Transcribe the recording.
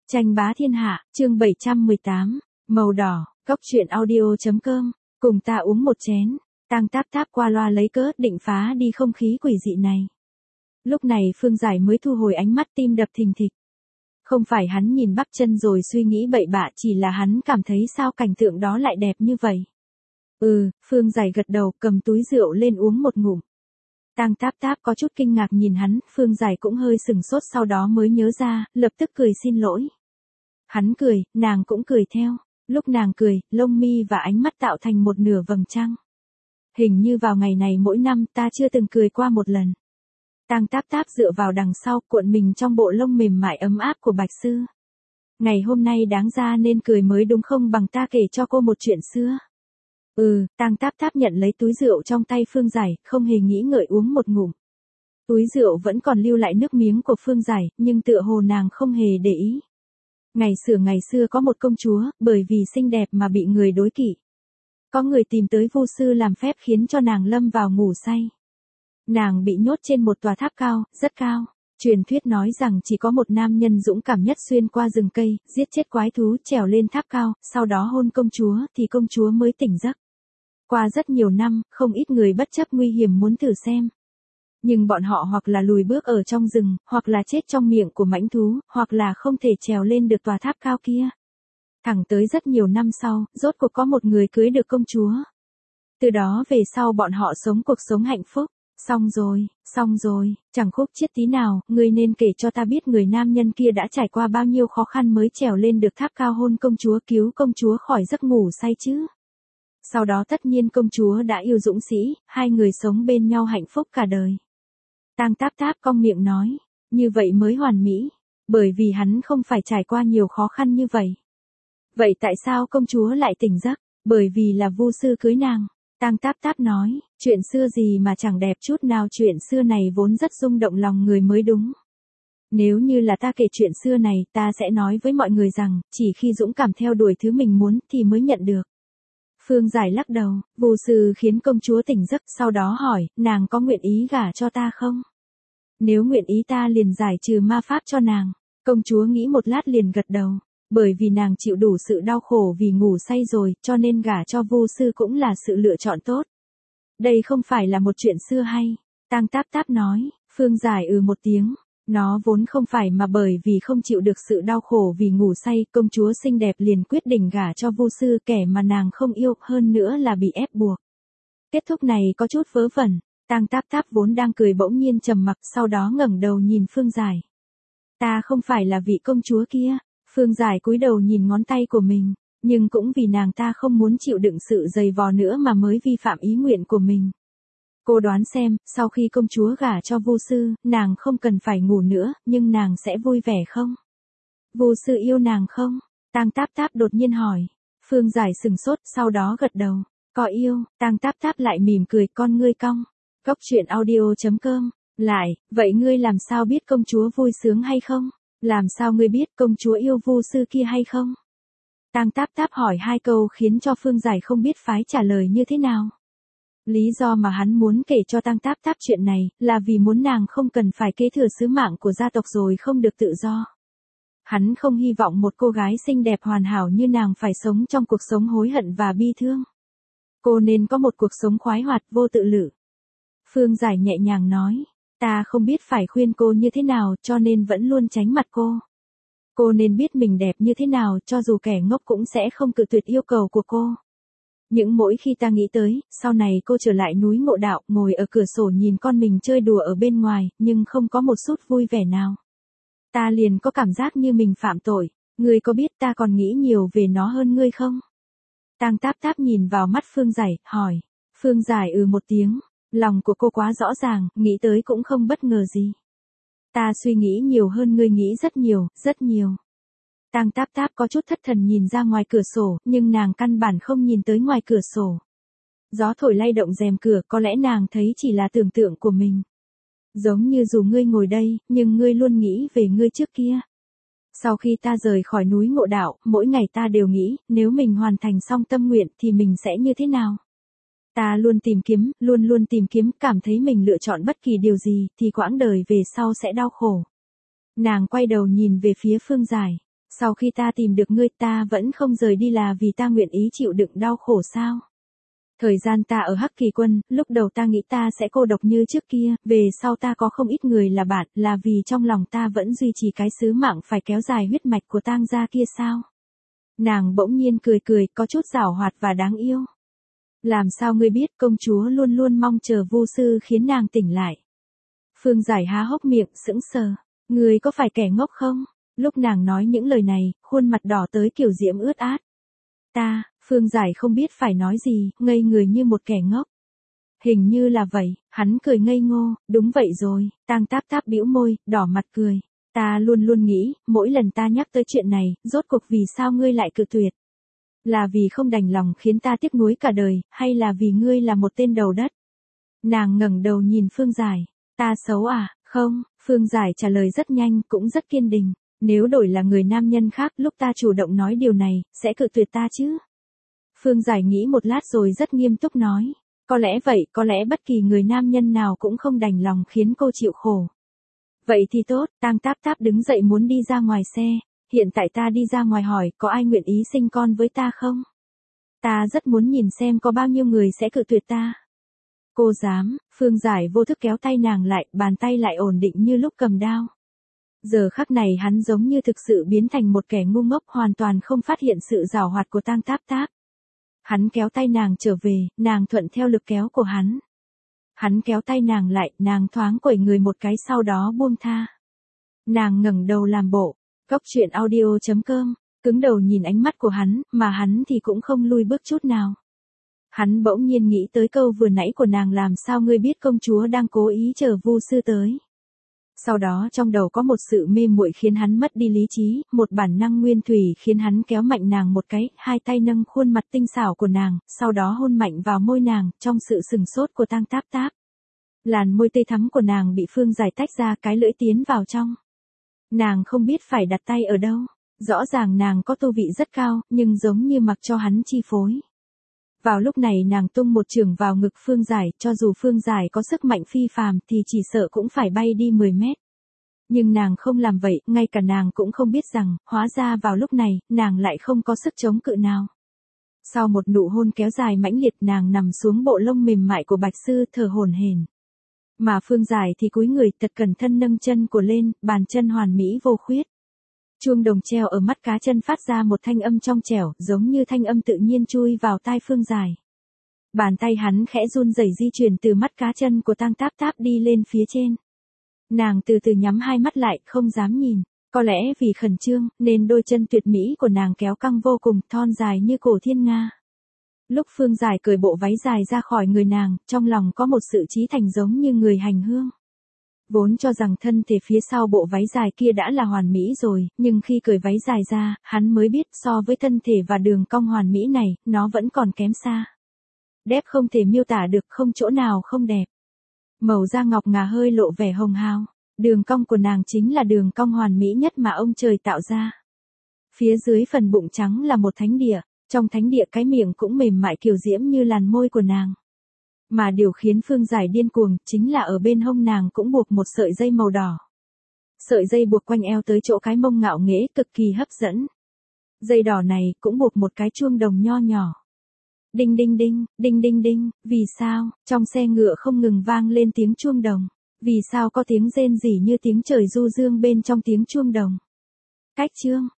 Tranh bá thiên hạ, chương 718, màu đỏ, cốc truyện audio.com, cùng ta uống một chén. Tang Táp Táp qua loa lấy cớ định phá đi không khí quỷ dị này. Lúc này Phương Giải mới thu hồi ánh mắt, tim đập thình thịch. Không phải hắn nhìn Bắc Chân rồi suy nghĩ bậy bạ, chỉ là hắn cảm thấy sao cảnh tượng đó lại đẹp như vậy. Phương Giải gật đầu, cầm túi rượu lên uống một ngụm. Tang Táp Táp có chút kinh ngạc nhìn hắn, Phương Giải cũng hơi sừng sốt, sau đó mới nhớ ra, lập tức cười xin lỗi. Hắn cười, nàng cũng cười theo. Lúc nàng cười, lông mi và ánh mắt tạo thành một nửa vầng trăng. Hình như vào ngày này mỗi năm ta chưa từng cười qua một lần. Tang Táp Táp dựa vào đằng sau, cuộn mình trong bộ lông mềm mại ấm áp của Bạch Sư. Ngày hôm nay đáng ra nên cười mới đúng, không bằng ta kể cho cô một chuyện xưa. Tang Táp Táp nhận lấy túi rượu trong tay Phương Giải, không hề nghĩ ngợi uống một ngụm. Túi rượu vẫn còn lưu lại nước miếng của Phương Giải, nhưng tựa hồ nàng không hề để ý. Ngày xưa có một công chúa, bởi vì xinh đẹp mà bị người đối kỵ. Có người tìm tới vu sư làm phép khiến cho nàng lâm vào ngủ say. Nàng bị nhốt trên một tòa tháp cao, rất cao. Truyền thuyết nói rằng chỉ có một nam nhân dũng cảm nhất xuyên qua rừng cây, giết chết quái thú, trèo lên tháp cao, sau đó hôn công chúa thì công chúa mới tỉnh giấc. Qua rất nhiều năm, không ít người bất chấp nguy hiểm muốn thử xem. Nhưng bọn họ hoặc là lùi bước ở trong rừng, hoặc là chết trong miệng của mãnh thú, hoặc là không thể trèo lên được tòa tháp cao kia. Thẳng tới rất nhiều năm sau, rốt cuộc có một người cưới được công chúa. Từ đó về sau bọn họ sống cuộc sống hạnh phúc. Xong rồi, chẳng khúc chiết tí nào, ngươi nên kể cho ta biết người nam nhân kia đã trải qua bao nhiêu khó khăn mới trèo lên được tháp cao, hôn công chúa, cứu công chúa khỏi giấc ngủ say chứ. Sau đó tất nhiên công chúa đã yêu dũng sĩ, hai người sống bên nhau hạnh phúc cả đời. Tang Táp Táp cong miệng nói, như vậy mới hoàn mỹ, bởi vì hắn không phải trải qua nhiều khó khăn như vậy. Vậy tại sao công chúa lại tỉnh giấc? Bởi vì là vu sư cưới nàng. Tang Táp Táp nói, chuyện xưa gì mà chẳng đẹp chút nào, chuyện xưa này vốn rất rung động lòng người mới đúng. Nếu như là ta kể chuyện xưa này, ta sẽ nói với mọi người rằng, chỉ khi dũng cảm theo đuổi thứ mình muốn thì mới nhận được. Phương Giải lắc đầu, vu sư khiến công chúa tỉnh giấc, sau đó hỏi, nàng có nguyện ý gả cho ta không? Nếu nguyện ý ta liền giải trừ ma pháp cho nàng. Công chúa nghĩ một lát liền gật đầu. Bởi vì nàng chịu đủ sự đau khổ vì ngủ say rồi, cho nên gả cho vu sư cũng là sự lựa chọn tốt. Đây không phải là một chuyện xưa hay. Tang Táp Táp nói, Phương Giải một tiếng. Nó vốn không phải, mà bởi vì không chịu được sự đau khổ vì ngủ say, công chúa xinh đẹp liền quyết định gả cho vu sư, kẻ mà nàng không yêu, hơn nữa là bị ép buộc. Kết thúc này có chút vớ vẩn. Tang Táp Táp vốn đang cười bỗng nhiên trầm mặc, sau đó ngẩng đầu nhìn Phương Giải. Ta không phải là vị công chúa kia. Phương Giải cúi đầu nhìn ngón tay của mình, nhưng cũng vì nàng ta không muốn chịu đựng sự dày vò nữa mà mới vi phạm ý nguyện của mình. Cô đoán xem, sau khi công chúa gả cho vu sư, nàng không cần phải ngủ nữa, nhưng nàng sẽ vui vẻ không? Vu sư yêu nàng không? Tang Táp Táp đột nhiên hỏi. Phương Giải sừng sốt, sau đó gật đầu. Có yêu. Tang Táp Táp lại mỉm cười, con ngươi cong. Cốc truyện audio.com. Lại, vậy ngươi làm sao biết công chúa vui sướng hay không? Làm sao ngươi biết công chúa yêu vu sư kia hay không? Tang Táp Táp hỏi hai câu khiến cho Phương Giải không biết phái trả lời như thế nào. Lý do mà hắn muốn kể cho Tang Táp Táp chuyện này, là vì muốn nàng không cần phải kế thừa sứ mạng của gia tộc rồi không được tự do. Hắn không hy vọng một cô gái xinh đẹp hoàn hảo như nàng phải sống trong cuộc sống hối hận và bi thương. Cô nên có một cuộc sống khoái hoạt, vô tự lự. Phương Giải nhẹ nhàng nói. Ta không biết phải khuyên cô như thế nào, cho nên vẫn luôn tránh mặt cô. Cô nên biết mình đẹp như thế nào, cho dù kẻ ngốc cũng sẽ không cự tuyệt yêu cầu của cô. Những mỗi khi ta nghĩ tới, sau này cô trở lại núi Ngộ Đạo, ngồi ở cửa sổ nhìn con mình chơi đùa ở bên ngoài, nhưng không có một chút vui vẻ nào. Ta liền có cảm giác như mình phạm tội. Ngươi có biết ta còn nghĩ nhiều về nó hơn ngươi không? Tang Táp Táp nhìn vào mắt Phương Giải, hỏi. Phương Giải một tiếng. Lòng của cô quá rõ ràng, nghĩ tới cũng không bất ngờ gì. Ta suy nghĩ nhiều hơn ngươi nghĩ rất nhiều, rất nhiều. Tang Táp Táp có chút thất thần nhìn ra ngoài cửa sổ, nhưng nàng căn bản không nhìn tới ngoài cửa sổ. Gió thổi lay động rèm cửa, có lẽ nàng thấy chỉ là tưởng tượng của mình. Giống như dù ngươi ngồi đây, nhưng ngươi luôn nghĩ về ngươi trước kia. Sau khi ta rời khỏi núi Ngộ Đạo, mỗi ngày ta đều nghĩ, nếu mình hoàn thành xong tâm nguyện thì mình sẽ như thế nào? Ta luôn tìm kiếm, cảm thấy mình lựa chọn bất kỳ điều gì, thì quãng đời về sau sẽ đau khổ. Nàng quay đầu nhìn về phía Phương Giải. Sau khi ta tìm được ngươi ta vẫn không rời đi là vì ta nguyện ý chịu đựng đau khổ sao? Thời gian ta ở Hắc Kỳ Quân, lúc đầu ta nghĩ ta sẽ cô độc như trước kia, về sau ta có không ít người là bạn, là vì trong lòng ta vẫn duy trì cái sứ mạng phải kéo dài huyết mạch của tang gia kia sao? Nàng bỗng nhiên cười cười, có chút giảo hoạt và đáng yêu. Làm sao ngươi biết công chúa luôn luôn mong chờ Vu sư khiến nàng tỉnh lại? Phương Giải há hốc miệng, sững sờ. Ngươi có phải kẻ ngốc không? Lúc nàng nói những lời này, khuôn mặt đỏ tới kiểu diễm ướt át. Phương Giải không biết phải nói gì, ngây người như một kẻ ngốc. Hình như là vậy, hắn cười ngây ngô, đúng vậy rồi, Tang Táp Táp bĩu môi, đỏ mặt cười. Ta luôn luôn nghĩ, mỗi lần ta nhắc tới chuyện này, rốt cuộc vì sao ngươi lại cự tuyệt? Là vì không đành lòng khiến ta tiếc nuối cả đời, hay là vì ngươi là một tên đầu đất? Nàng ngẩng đầu nhìn Phương Giải. Ta xấu à? Không, Phương Giải trả lời rất nhanh, cũng rất kiên định. Nếu đổi là người nam nhân khác lúc ta chủ động nói điều này, sẽ cự tuyệt ta chứ? Phương Giải nghĩ một lát rồi rất nghiêm túc nói. Có lẽ vậy, có lẽ bất kỳ người nam nhân nào cũng không đành lòng khiến cô chịu khổ. Vậy thì tốt, Tang Táp Táp đứng dậy muốn đi ra ngoài xe. Hiện tại ta đi ra ngoài hỏi, có ai nguyện ý sinh con với ta không? Ta rất muốn nhìn xem có bao nhiêu người sẽ cự tuyệt ta. Cô dám, Phương Giải vô thức kéo tay nàng lại, bàn tay lại ổn định như lúc cầm đao. Giờ khắc này hắn giống như thực sự biến thành một kẻ ngu ngốc hoàn toàn không phát hiện sự giảo hoạt của Tang Táp Táp. Hắn kéo tay nàng trở về, nàng thuận theo lực kéo của hắn. Hắn kéo tay nàng lại, nàng thoáng quẩy người một cái sau đó buông tha. Nàng ngẩng đầu làm bộ, Góc Chuyện Audio.com, cứng đầu nhìn ánh mắt của hắn, mà hắn thì cũng không lui bước chút nào. Hắn bỗng nhiên nghĩ tới câu vừa nãy của nàng, làm sao ngươi biết công chúa đang cố ý chờ Vu sư tới. Sau đó trong đầu có một sự mê muội khiến hắn mất đi lý trí, một bản năng nguyên thủy khiến hắn kéo mạnh nàng một cái, hai tay nâng khuôn mặt tinh xảo của nàng, sau đó hôn mạnh vào môi nàng, trong sự sừng sốt của Tang Táp Táp. Làn môi tê thắm của nàng bị Phương Giải tách ra, cái lưỡi tiến vào trong. Nàng không biết phải đặt tay ở đâu, rõ ràng nàng có tu vị rất cao, nhưng giống như mặc cho hắn chi phối. Vào lúc này nàng tung một chưởng vào ngực Phương Giải, cho dù Phương Giải có sức mạnh phi phàm thì chỉ sợ cũng phải bay đi 10 mét. Nhưng nàng không làm vậy, ngay cả nàng cũng không biết rằng, hóa ra vào lúc này, nàng lại không có sức chống cự nào. Sau một nụ hôn kéo dài mãnh liệt, nàng nằm xuống bộ lông mềm mại của Bạch Sư thở hổn hển. Mà Phương Giải thì cúi người thật cẩn thận nâng chân của lên, bàn chân hoàn mỹ vô khuyết. Chuông đồng treo ở mắt cá chân phát ra một thanh âm trong trẻo, giống như thanh âm tự nhiên chui vào tai Phương Giải. Bàn tay hắn khẽ run rẩy di chuyển từ mắt cá chân của Tang Táp Táp đi lên phía trên. Nàng từ từ nhắm hai mắt lại, không dám nhìn. Có lẽ vì khẩn trương, nên đôi chân tuyệt mỹ của nàng kéo căng vô cùng, thon dài như cổ thiên nga. Lúc Phương Giải cởi bộ váy dài ra khỏi người nàng, trong lòng có một sự chí thành giống như người hành hương. Vốn cho rằng thân thể phía sau bộ váy dài kia đã là hoàn mỹ rồi, nhưng khi cởi váy dài ra, hắn mới biết so với thân thể và đường cong hoàn mỹ này, nó vẫn còn kém xa. Đẹp không thể miêu tả được, không chỗ nào không đẹp. Màu da ngọc ngà hơi lộ vẻ hồng hào, đường cong của nàng chính là đường cong hoàn mỹ nhất mà ông trời tạo ra. Phía dưới phần bụng trắng là một thánh địa, trong thánh địa cái miệng cũng mềm mại kiều diễm như làn môi của nàng. Mà điều khiến Phương Giải điên cuồng, chính là ở bên hông nàng cũng buộc một sợi dây màu đỏ. Sợi dây buộc quanh eo tới chỗ cái mông ngạo nghễ cực kỳ hấp dẫn. Dây đỏ này cũng buộc một cái chuông đồng nho nhỏ. Đinh đinh đinh, đinh đinh đinh, vì sao, trong xe ngựa không ngừng vang lên tiếng chuông đồng. Vì sao có tiếng rên rỉ như tiếng trời du dương bên trong tiếng chuông đồng. Cách chương.